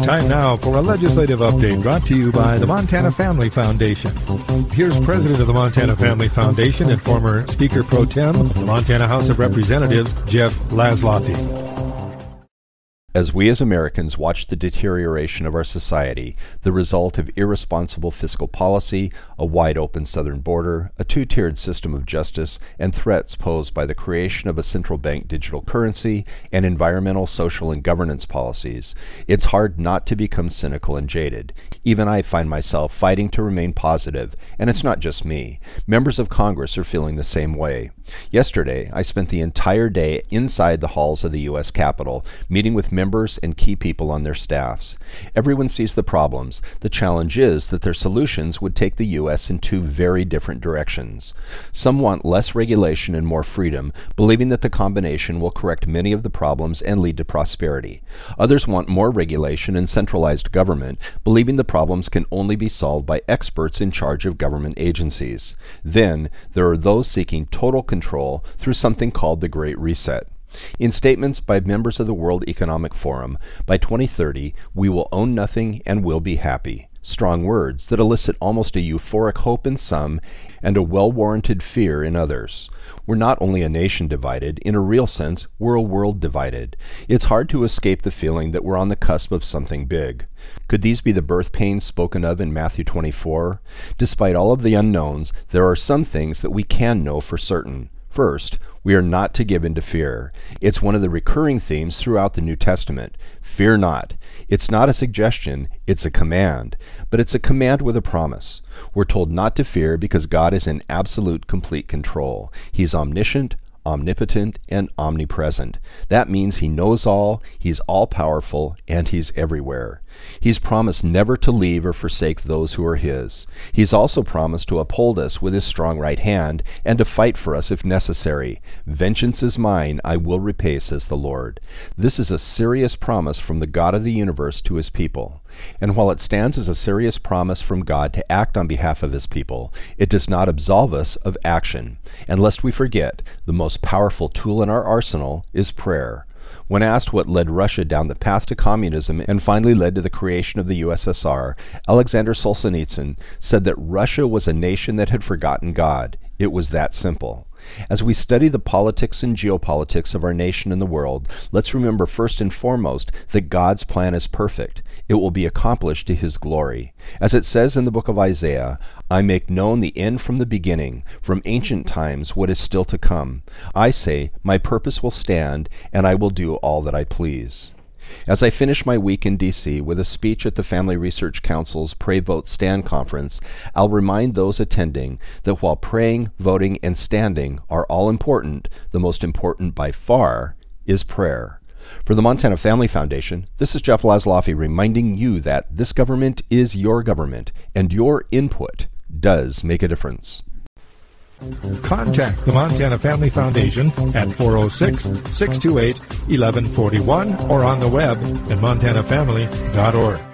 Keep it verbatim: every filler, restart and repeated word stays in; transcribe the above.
Time now for a legislative update brought to you by the Montana Family Foundation. Here's President of the Montana Family Foundation and former Speaker Pro Tem, the Montana House of Representatives, Jeff Laszloffy. As we as Americans watch the deterioration of our society, the result of irresponsible fiscal policy, a wide-open southern border, a two-tiered system of justice, and threats posed by the creation of a central bank digital currency and environmental, social, and governance policies, it's hard not to become cynical and jaded. Even I find myself fighting to remain positive, and it's not just me. Members of Congress are feeling the same way. Yesterday, I spent the entire day inside the halls of the U S Capitol, meeting with members and key people on their staffs. Everyone sees the problems. The challenge is that their solutions would take the U S in two very different directions. Some want less regulation and more freedom, believing that the combination will correct many of the problems and lead to prosperity. Others want more regulation and centralized government, believing the problems can only be solved by experts in charge of government agencies. Then, there are those seeking total control through something called the Great Reset. In statements by members of the World Economic Forum, by twenty thirty, we will own nothing and will be happy. Strong words that elicit almost a euphoric hope in some and a well-warranted fear in others. We're not only a nation divided, in a real sense, we're a world divided. It's hard to escape the feeling that we're on the cusp of something big. Could these be the birth pains spoken of in Matthew twenty-four? Despite all of the unknowns, there are some things that we can know for certain. First, we are not to give in to fear. It's one of the recurring themes throughout the New Testament. Fear not. It's not a suggestion, it's a command. But it's a command with a promise. We're told not to fear because God is in absolute, complete control. He's omniscient, omnipotent, and omnipresent. That means he knows all, he's all-powerful, and he's everywhere. He's promised never to leave or forsake those who are his. He's also promised to uphold us with his strong right hand and to fight for us if necessary. Vengeance is mine, I will repay, says the Lord. This is a serious promise from the God of the universe to his people. And while it stands as a serious promise from God to act on behalf of his people, it does not absolve us of action. And lest we forget, the most powerful tool in our arsenal is prayer. When asked what led Russia down the path to communism and finally led to the creation of the U S S R, Alexander Solzhenitsyn said that Russia was a nation that had forgotten God. It was that simple. As we study the politics and geopolitics of our nation and the world, let's remember first and foremost that God's plan is perfect. It will be accomplished to his glory. As it says in the book of Isaiah, I make known the end from the beginning, from ancient times what is still to come. I say, my purpose will stand, and I will do all that I please. As I finish my week in D C with a speech at the Family Research Council's Pray, Vote, Stand conference, I'll remind those attending that while praying, voting, and standing are all important, the most important by far is prayer. For the Montana Family Foundation, this is Jeff Laszloffy reminding you that this government is your government, and your input does make a difference. Contact the Montana Family Foundation at four oh six, six two eight, one one four one or on the web at montana family dot org.